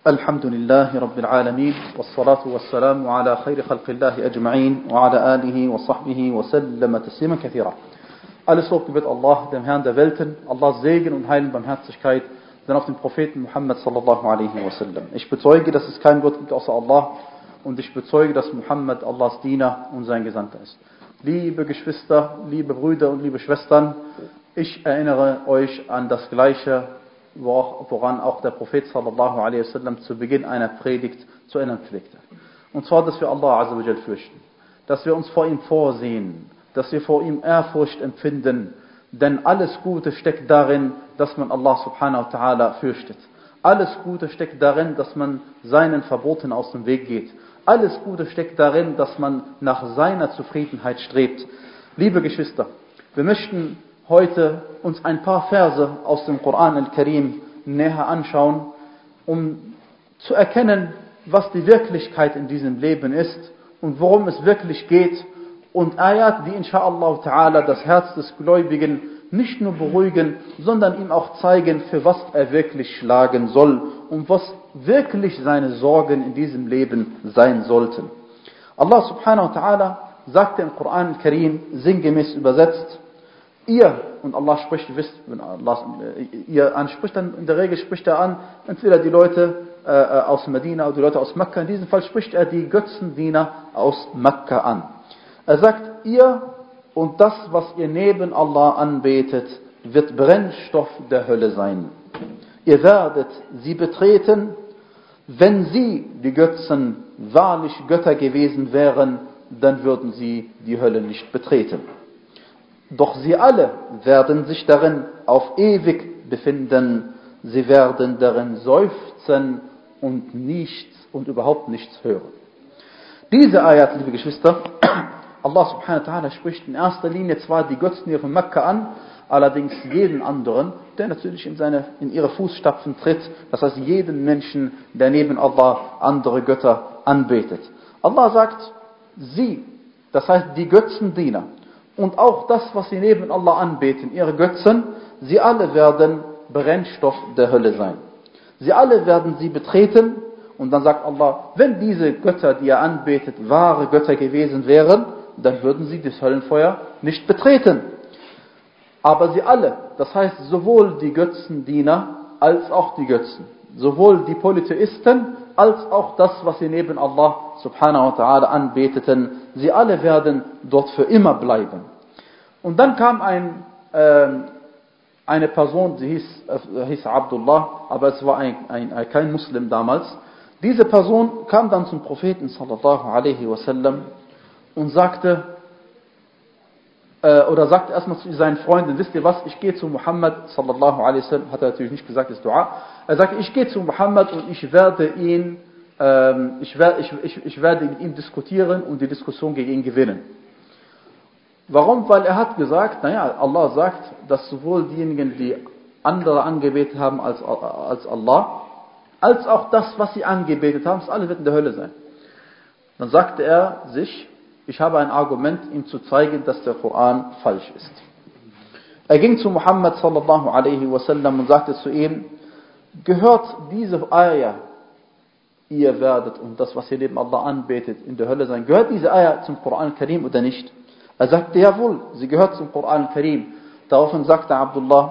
الحمد لله رب العالمين والصلاة والسلام على خير خلق الله أجمعين وعلى آله وصحبه وسلم تسليما كثيرا. Alles Lob gebührt Allah, dem Herrn der Welten. Allahs Segen und Heil und Barmherzigkeit sind auf den Propheten Muhammad sallallahu alaihi wasallam. Ich bezeuge, dass es keinen Gott gibt außer Allah und ich bezeuge, dass Muhammad Allahs Diener und sein Gesandter ist. Liebe Geschwister, liebe Brüder und liebe Schwestern, ich erinnere euch an das Gleiche, woran auch der Prophet sallallahu alaihi wasallam zu Beginn einer Predigt zu erinnern pflegte. Und zwar, dass wir Allah azza wa jal fürchten, dass wir uns vor ihm vorsehen, dass wir vor ihm Ehrfurcht empfinden, denn alles Gute steckt darin, dass man Allah subhanahu wa ta'ala fürchtet. Alles Gute steckt darin, dass man seinen Verboten aus dem Weg geht. Alles Gute steckt darin, dass man nach seiner Zufriedenheit strebt. Liebe Geschwister, wir möchten heute uns ein paar Verse aus dem Koran al-Karim näher anschauen, um zu erkennen, was die Wirklichkeit in diesem Leben ist und worum es wirklich geht, und Ayat, die inshallah ta'ala das Herz des Gläubigen nicht nur beruhigen, sondern ihm auch zeigen, für was er wirklich schlagen soll und was wirklich seine Sorgen in diesem Leben sein sollten. Allah subhanahu wa ta'ala sagte im Koran al-Karim, sinngemäß übersetzt, ihr, und Allah spricht, ihr wisst, wenn Allah ihr anspricht, dann in der Regel spricht er an, entweder die Leute aus Medina oder die Leute aus Mekka, in diesem Fall spricht er die Götzendiener aus Mekka an. Er sagt, ihr und das, was ihr neben Allah anbetet, wird Brennstoff der Hölle sein. Ihr werdet sie betreten, wenn sie, die Götzen, wahrlich Götter gewesen wären, dann würden sie die Hölle nicht betreten. Doch sie alle werden sich darin auf ewig befinden, sie werden darin seufzen und nichts und überhaupt nichts hören. Diese Ayat, liebe Geschwister, Allah subhanahu wa ta'ala spricht in erster Linie zwar die Götzen hier von Mekka an, allerdings jeden anderen, der natürlich in ihre Fußstapfen tritt, das heißt jeden Menschen, der neben Allah andere Götter anbetet. Allah sagt, sie, das heißt die Götzendiener, und auch das, was sie neben Allah anbeten, ihre Götzen, sie alle werden Brennstoff der Hölle sein. Sie alle werden sie betreten, und dann sagt Allah, wenn diese Götter, die ihr anbetet, wahre Götter gewesen wären, dann würden sie das Höllenfeuer nicht betreten. Aber sie alle, das heißt sowohl die Götzendiener als auch die Götzen, sowohl die Polytheisten als auch das, was sie neben Allah subhanahu wa ta'ala anbeteten, sie alle werden dort für immer bleiben. Und dann kam eine Person, sie hieß Abdullah, aber es war kein Muslim damals. Diese Person kam dann zum Propheten sallallahu alaihi wasallam und sagte erstmal zu seinen Freunden, wisst ihr was, ich gehe zu Muhammad sallallahu alaihi wasallam, hat er natürlich nicht gesagt, das ist Dua. Er sagte, ich gehe zu Muhammad und ich werde mit ihm diskutieren und die Diskussion gegen ihn gewinnen. Warum? Weil er hat gesagt, Allah sagt, dass sowohl diejenigen, die andere angebetet haben als Allah, als auch das, was sie angebetet haben, das alle wird in der Hölle sein. Dann sagte er sich, ich habe ein Argument, ihm zu zeigen, dass der Koran falsch ist. Er ging zu Muhammad sallallahu alaihi wasallam und sagte zu ihm, gehört diese Ayah, ihr werdet und das, was ihr neben Allah anbetet, in der Hölle sein, gehört diese Ayah zum Koran Karim oder nicht? Er sagte, jawohl, sie gehört zum Koran Karim. Daraufhin sagte Abdullah,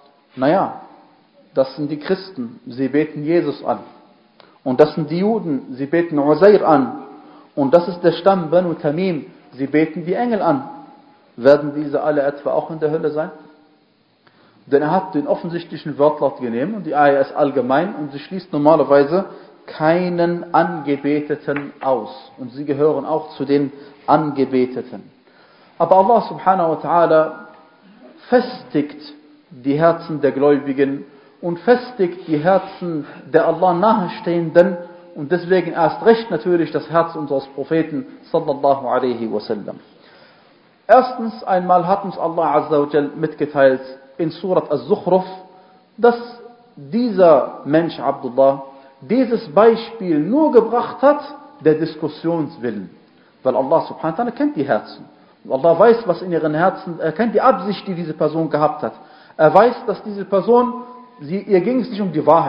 das sind die Christen, sie beten Jesus an. Und das sind die Juden, sie beten Uzair an. Und das ist der Stamm Banu Tamim, sie beten die Engel an. Werden diese alle etwa auch in der Hölle sein? Denn er hat den offensichtlichen Wortlaut genommen und die Ayah ist allgemein und sie schließt normalerweise keinen Angebeteten aus. Und sie gehören auch zu den Angebeteten. Aber Allah subhanahu wa ta'ala festigt die Herzen der Gläubigen und festigt die Herzen der Allah nahestehenden und deswegen erst recht natürlich das Herz unseres Propheten sallallahu alaihi wasallam. Erstens einmal hat uns Allah azza wa jal mitgeteilt in Surat Az-Zukhruf, dass dieser Mensch Abdullah dieses Beispiel nur gebracht hat, der Diskussionswillen. Weil Allah subhanahu wa ta'ala kennt die Herzen. Allah weiß, was in ihren Herzen, er kennt die Absicht, die diese Person gehabt hat. Er weiß, dass diese Person, ihr ging es nicht um die Wahrheit.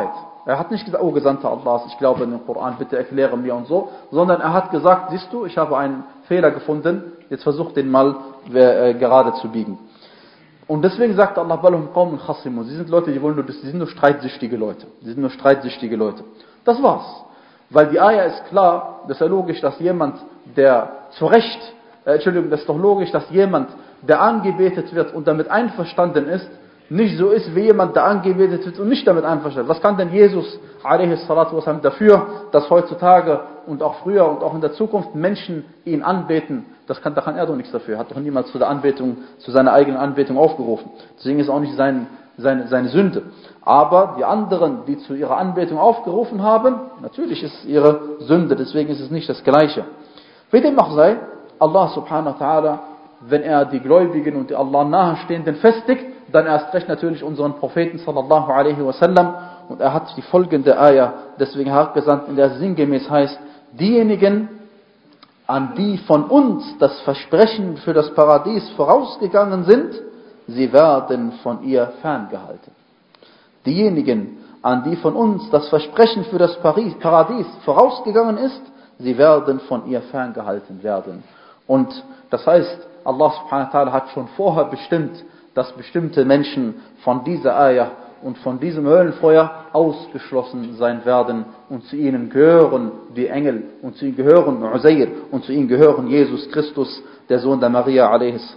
Er hat nicht gesagt, oh Gesandter Allahs, ich glaube in den Koran, bitte erkläre mir und so, sondern er hat gesagt, siehst du, ich habe einen Fehler gefunden, jetzt versuch den mal gerade zu biegen. Und deswegen sagt Allah, Balhum Qawmun Khasimun, sie sind Leute, die sind nur streitsüchtige Leute. Sie sind nur streitsüchtige Leute. Das war's. Weil die Ayah ist klar, das ist ja logisch, dass jemand, der das ist doch logisch, dass jemand, der angebetet wird und damit einverstanden ist, nicht so ist wie jemand, der angebetet wird und nicht damit einverstanden ist. Was kann denn Jesus a.s. dafür, dass heutzutage und auch früher und auch in der Zukunft Menschen ihn anbeten? Da kann er doch nichts dafür. Er hat doch niemals zu seiner eigenen Anbetung aufgerufen. Deswegen ist auch nicht seine Sünde. Aber die anderen, die zu ihrer Anbetung aufgerufen haben, natürlich ist es ihre Sünde. Deswegen ist es nicht das Gleiche. Wie dem auch sei, Allah subhanahu wa ta'ala, wenn er die Gläubigen und die Allah nahestehenden festigt, dann erst recht natürlich unseren Propheten sallallahu alaihi wasallam. Und er hat die folgende Ayah deswegen herabgesandt, in der es sinngemäß heißt, diejenigen, an die von uns das Versprechen für das Paradies vorausgegangen sind, sie werden von ihr ferngehalten. Diejenigen, an die von uns das Versprechen für das Paradies vorausgegangen ist, sie werden von ihr ferngehalten werden. Und das heißt, Allah subhanahu wa ta'ala hat schon vorher bestimmt, dass bestimmte Menschen von dieser Ayah und von diesem Höllenfeuer ausgeschlossen sein werden. Und zu ihnen gehören die Engel und zu ihnen gehören Uzair und zu ihnen gehören Jesus Christus, der Sohn der Maria a.s.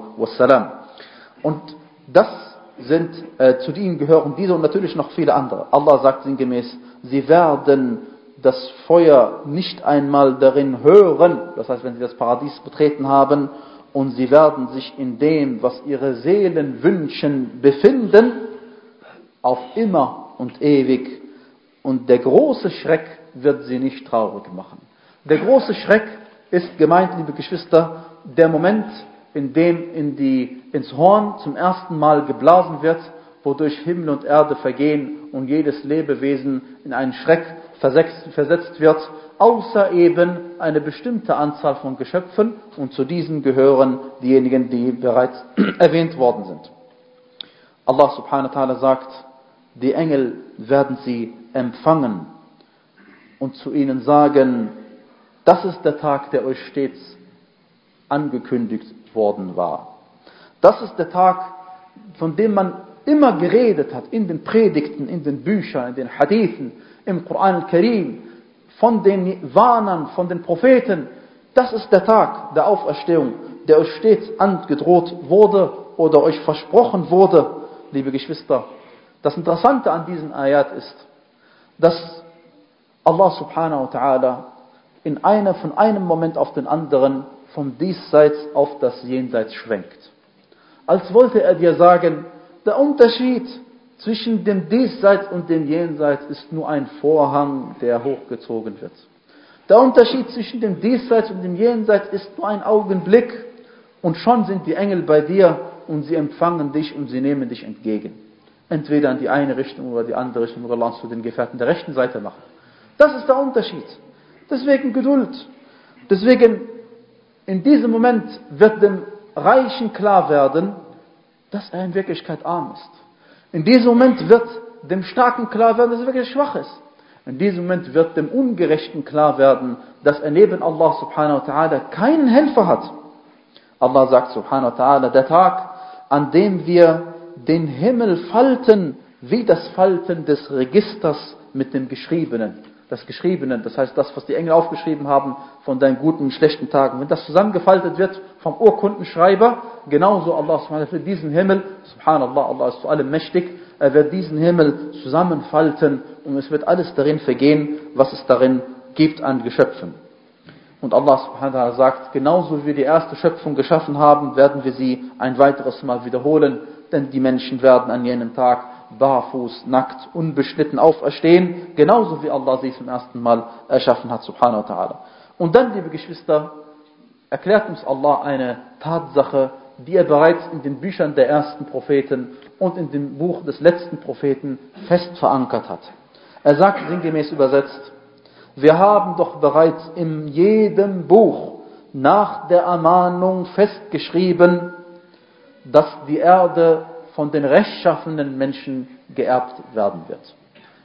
Und das sind, zu ihnen gehören diese und natürlich noch viele andere. Allah sagt sinngemäß, sie werden das Feuer nicht einmal darin hören, das heißt, wenn sie das Paradies betreten haben, und sie werden sich in dem, was ihre Seelen wünschen, befinden, auf immer und ewig. Und der große Schreck wird sie nicht traurig machen. Der große Schreck ist gemeint, liebe Geschwister, der Moment, in dem ins Horn zum ersten Mal geblasen wird, wodurch Himmel und Erde vergehen und jedes Lebewesen in einen Schreck versetzt wird, außer eben eine bestimmte Anzahl von Geschöpfen, und zu diesen gehören diejenigen, die bereits erwähnt worden sind. Allah subhanahu wa ta'ala sagt, die Engel werden sie empfangen und zu ihnen sagen, das ist der Tag, der euch stets angekündigt worden war. Das ist der Tag, von dem man immer geredet hat, in den Predigten, in den Büchern, in den Hadithen, im Koran al-Karim, von den Warnern, von den Propheten. Das ist der Tag der Auferstehung, der euch stets angedroht wurde oder euch versprochen wurde, liebe Geschwister. Das Interessante an diesen Ayat ist, dass Allah subhanahu wa ta'ala von einem Moment auf den anderen vom Diesseits auf das Jenseits schwenkt. Als wollte er dir sagen, der Unterschied zwischen dem Diesseits und dem Jenseits ist nur ein Vorhang, der hochgezogen wird. Der Unterschied zwischen dem Diesseits und dem Jenseits ist nur ein Augenblick und schon sind die Engel bei dir und sie empfangen dich und sie nehmen dich entgegen. Entweder in die eine Richtung oder die andere Richtung, oder Allah zu den Gefährten der rechten Seite machen. Das ist der Unterschied. Deswegen Geduld. Deswegen in diesem Moment wird dem Reichen klar werden, dass er in Wirklichkeit arm ist. In diesem Moment wird dem Starken klar werden, dass er wirklich schwach ist. In diesem Moment wird dem Ungerechten klar werden, dass er neben Allah subhanahu wa ta'ala keinen Helfer hat. Allah sagt subhanahu wa ta'ala, der Tag, an dem wir den Himmel falten, wie das Falten des Registers mit dem Geschriebenen. Das Geschriebene, das heißt das, was die Engel aufgeschrieben haben von deinen guten und schlechten Tagen. Wenn das zusammengefaltet wird vom Urkundenschreiber, genauso Allah subhanahu wa ta'ala wird diesen Himmel, subhanallah, Allah ist zu allem mächtig, er wird diesen Himmel zusammenfalten und es wird alles darin vergehen, was es darin gibt an Geschöpfen. Und Allah subhanahu wa ta'ala sagt, genauso wie wir die erste Schöpfung geschaffen haben, werden wir sie ein weiteres Mal wiederholen, denn die Menschen werden an jenem Tag barfuß, nackt, unbeschnitten auferstehen, genauso wie Allah sie zum ersten Mal erschaffen hat, subhanahu wa ta'ala. Und dann, liebe Geschwister, erklärt uns Allah eine Tatsache, die er bereits in den Büchern der ersten Propheten und in dem Buch des letzten Propheten fest verankert hat. Er sagt sinngemäß übersetzt, wir haben doch bereits in jedem Buch nach der Ermahnung festgeschrieben, dass die Erde von den rechtschaffenen Menschen geerbt werden wird.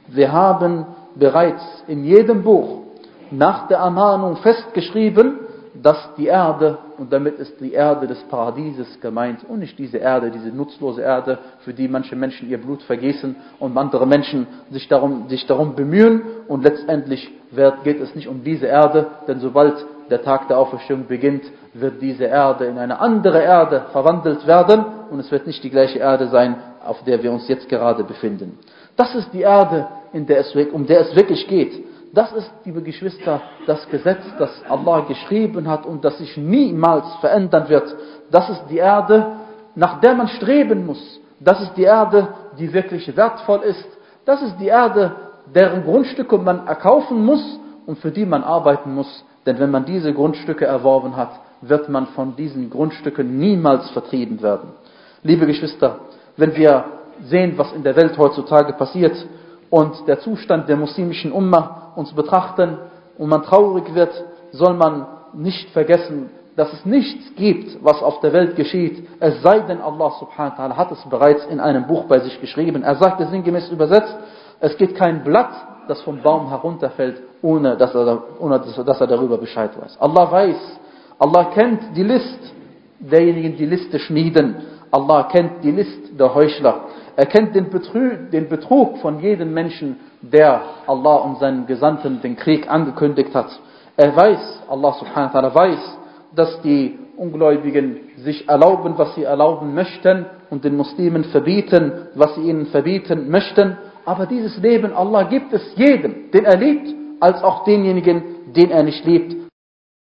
Wir haben bereits in jedem Buch nach der Ermahnung festgeschrieben, dass die Erde, und damit ist die Erde des Paradieses gemeint und nicht diese Erde, diese nutzlose Erde, für die manche Menschen ihr Blut vergießen und andere Menschen sich darum bemühen, und letztendlich geht es nicht um diese Erde, denn sobald der Tag der Auferstehung beginnt, wird diese Erde in eine andere Erde verwandelt werden und es wird nicht die gleiche Erde sein, auf der wir uns jetzt gerade befinden. Das ist die Erde, um der es wirklich geht. Das ist, liebe Geschwister, das Gesetz, das Allah geschrieben hat und das sich niemals verändern wird. Das ist die Erde, nach der man streben muss. Das ist die Erde, die wirklich wertvoll ist. Das ist die Erde, deren Grundstücke man erkaufen muss und für die man arbeiten muss. Denn wenn man diese Grundstücke erworben hat, wird man von diesen Grundstücken niemals vertrieben werden. Liebe Geschwister, wenn wir sehen, was in der Welt heutzutage passiert und der Zustand der muslimischen Ummah uns betrachten und man traurig wird, soll man nicht vergessen, dass es nichts gibt, was auf der Welt geschieht, es sei denn Allah subhanahu wa ta'ala hat es bereits in einem Buch bei sich geschrieben. Er sagt es sinngemäß übersetzt, es gibt kein Blatt, das vom Baum herunterfällt, ohne dass er darüber Bescheid weiß. Allah weiß, Allah kennt die List derjenigen, die Liste schmieden. Allah kennt die List der Heuchler. Er kennt den Betrug von jedem Menschen, der Allah und seinen Gesandten den Krieg angekündigt hat. Er weiß, Allah subhanahu wa ta'ala weiß, dass die Ungläubigen sich erlauben, was sie erlauben möchten und den Muslimen verbieten, was sie ihnen verbieten möchten. Aber dieses Leben, Allah gibt es jedem, den er liebt, als auch denjenigen, den er nicht liebt.